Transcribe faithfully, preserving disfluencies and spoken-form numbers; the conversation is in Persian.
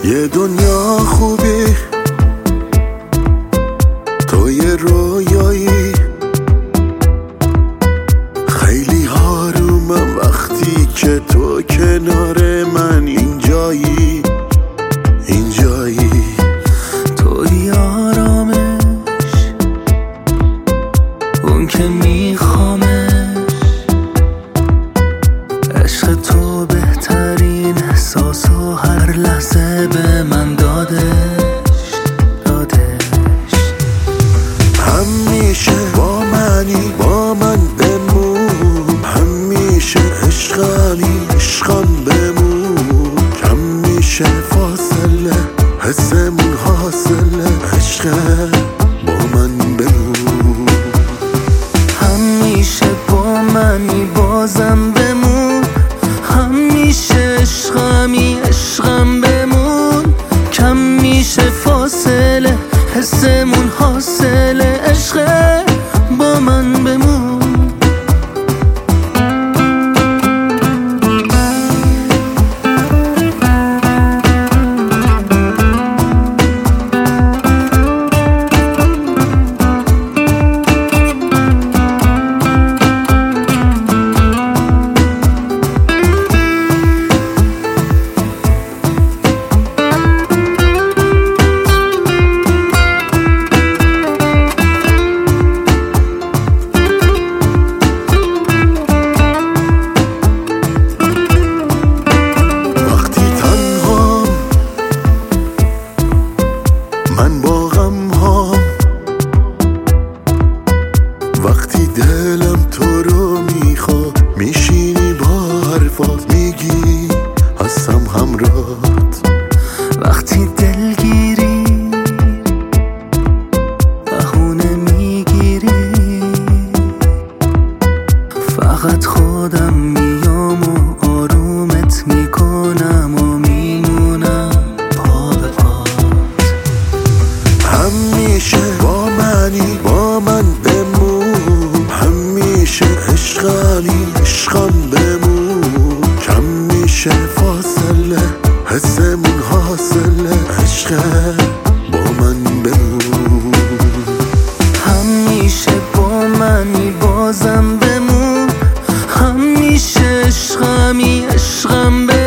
یه دنیا خوبی تو یه رویایی، خیلی آرومم وقتی که تو کنار من اینجایی اینجایی. توی آرامش اون که میخوامش، عشق تو بهترین احساس و هر لحظه به من دادش دادش. همیشه با منی با من بمون، همیشه عشقمی عشقم بمون. کم میشه فاصله حسمون حاصله، عشق با من بمون. همیشه با منی بازم بمون، همیشه عشقمی عشقم بمون. کم میشه فاصله حسمون حاصله، عشق با من بمون. من با غم ها وقتی دلم تو رو میخواد، میشینی با حرفات میگی هستم همراهت. وقتی دلگیری بهونه میگیری، فقط خودم میام و آرومت میکنم و میمونم پا به پات. همیشه با منی با من بمون، همیشه عشقمی عشقم بمون. کم میشه فاصله حسمون حاصله، عشق با من بمون. همیشه با منی بازم بمون، همیشه عشقمی عشقم بمون.